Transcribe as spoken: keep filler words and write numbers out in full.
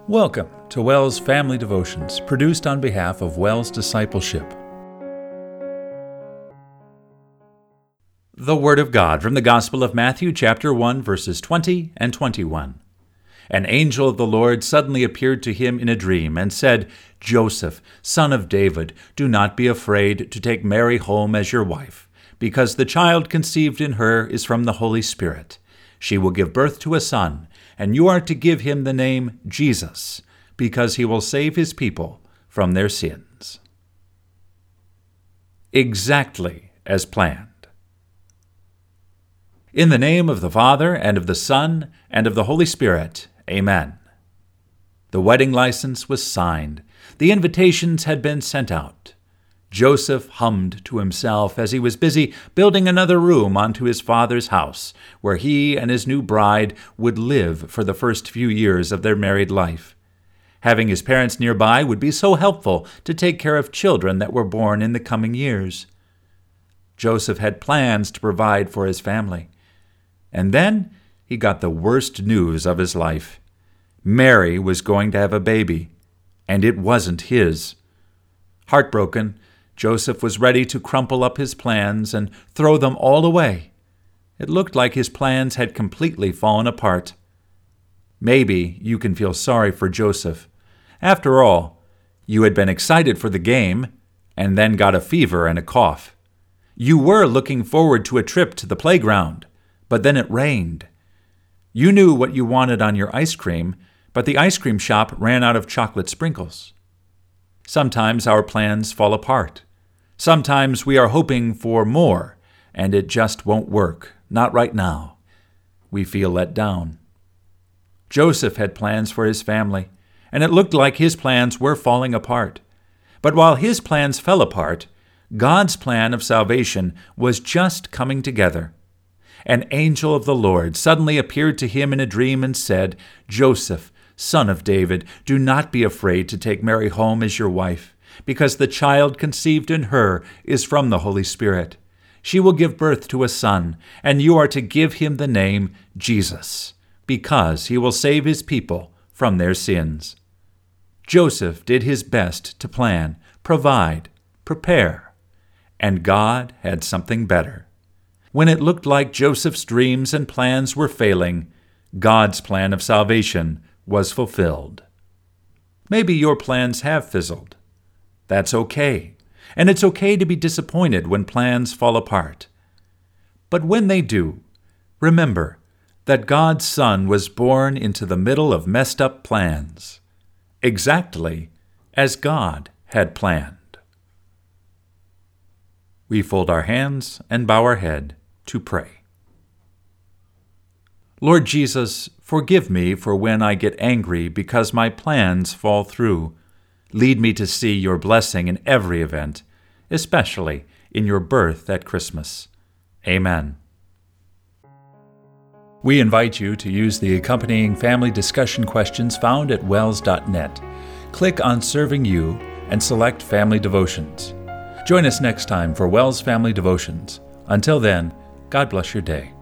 Welcome to WELS Family Devotions, produced on behalf of WELS Discipleship. The Word of God from the Gospel of Matthew, chapter one, verses twenty and twenty-one. An angel of the Lord suddenly appeared to him in a dream and said, "Joseph, son of David, do not be afraid to take Mary home as your wife, because the child conceived in her is from the Holy Spirit. She will give birth to a son, and you are to give him the name Jesus, because he will save his people from their sins." Exactly as planned. In the name of the Father, and of the Son, and of the Holy Spirit, Amen. The wedding license was signed. The invitations had been sent out. Joseph hummed to himself as he was busy building another room onto his father's house, where he and his new bride would live for the first few years of their married life. Having his parents nearby would be so helpful to take care of children that were born in the coming years. Joseph had plans to provide for his family. And then he got the worst news of his life. Mary was going to have a baby, and it wasn't his. Heartbroken, Joseph was ready to crumple up his plans and throw them all away. It looked like his plans had completely fallen apart. Maybe you can feel sorry for Joseph. After all, you had been excited for the game and then got a fever and a cough. You were looking forward to a trip to the playground, but then it rained. You knew what you wanted on your ice cream, but the ice cream shop ran out of chocolate sprinkles. Sometimes our plans fall apart. Sometimes we are hoping for more, and it just won't work. Not right now. We feel let down. Joseph had plans for his family, and it looked like his plans were falling apart. But while his plans fell apart, God's plan of salvation was just coming together. An angel of the Lord suddenly appeared to him in a dream and said, "Joseph, son of David, do not be afraid to take Mary home as your wife, because the child conceived in her is from the Holy Spirit. She will give birth to a son, and you are to give him the name Jesus, because he will save his people from their sins." Joseph did his best to plan, provide, prepare, and God had something better. When it looked like Joseph's dreams and plans were failing, God's plan of salvation was fulfilled. Maybe your plans have fizzled. That's okay, and it's okay to be disappointed when plans fall apart. But when they do, remember that God's Son was born into the middle of messed up plans, exactly as God had planned. We fold our hands and bow our head to pray. Lord Jesus, forgive me for when I get angry because my plans fall through. Lead me to see your blessing in every event, especially in your birth at Christmas. Amen. We invite you to use the accompanying family discussion questions found at wels dot net. Click on Serving You and select Family Devotions. Join us next time for WELS Family Devotions. Until then, God bless your day.